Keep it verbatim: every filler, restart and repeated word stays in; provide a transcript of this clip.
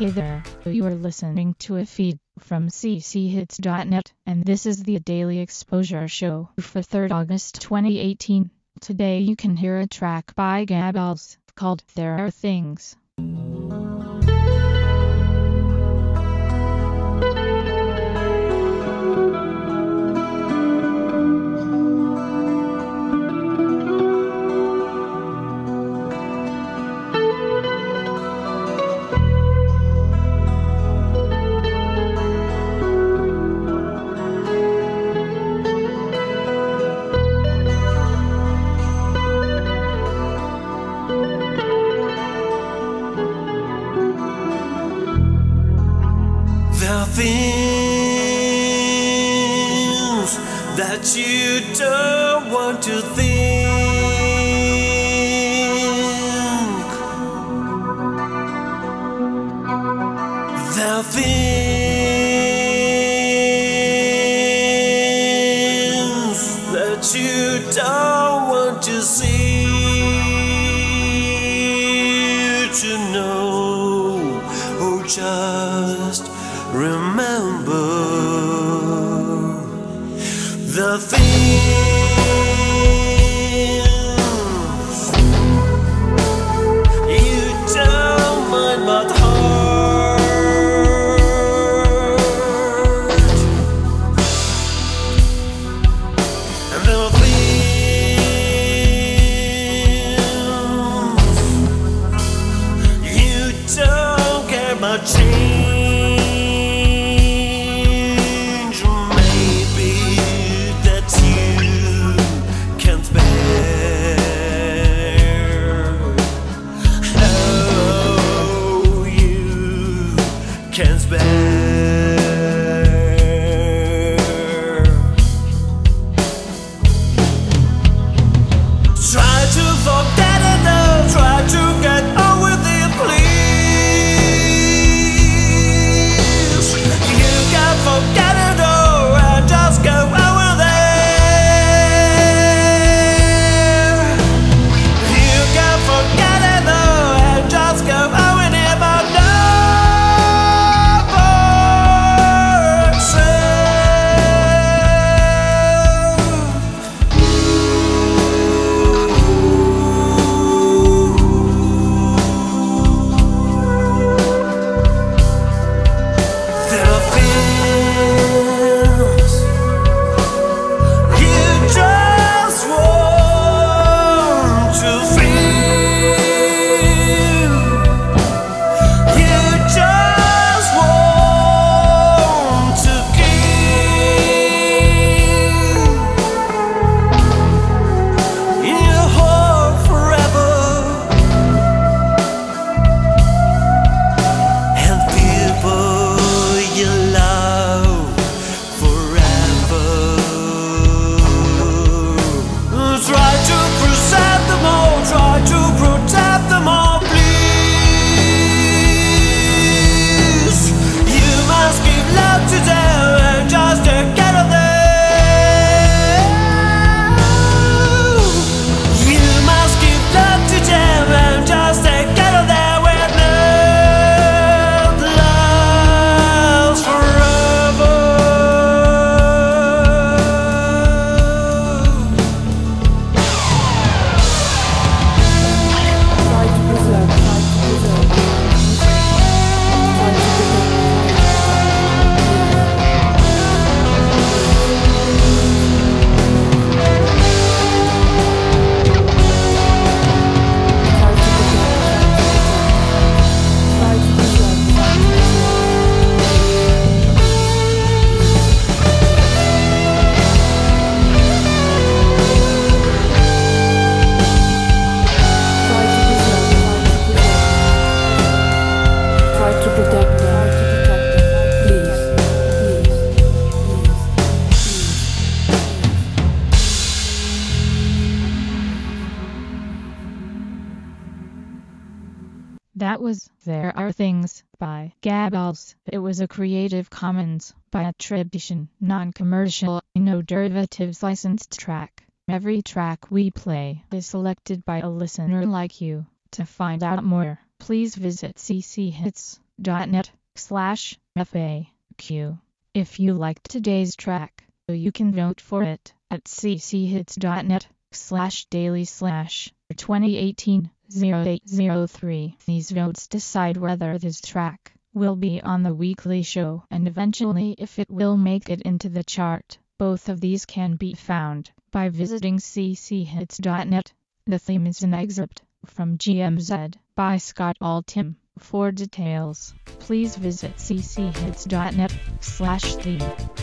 Hey there, you are listening to a feed from c c hits dot net, and this is the Daily Exposure Show for third of August twenty eighteen. Today you can hear a track by Gabals called There Are Things. There are things that you don't want to think. There are things that you don't want to see, to know, or just remember the things you don't mind but hurt, and the things you don't care about change. Can't spare. Try to forget it though, try to get on with it, please. You can forget it all and just go on with it. You can forget it though and just go on with it, but no. That was There Are Things by Gabals. It was a Creative Commons by attribution, non-commercial, no derivatives licensed track. Every track we play is selected by a listener like you. To find out more, please visit c c hits dot net slash F A Q. If you liked today's track, you can vote for it at cchits.net slash daily slash 2018 0803. These votes decide whether this track will be on the weekly show and eventually if it will make it into the chart. Both of these can be found by visiting c c hits dot net. The theme is an excerpt from G M Z by Scott Altham. For details, please visit c c hits dot net slash theme.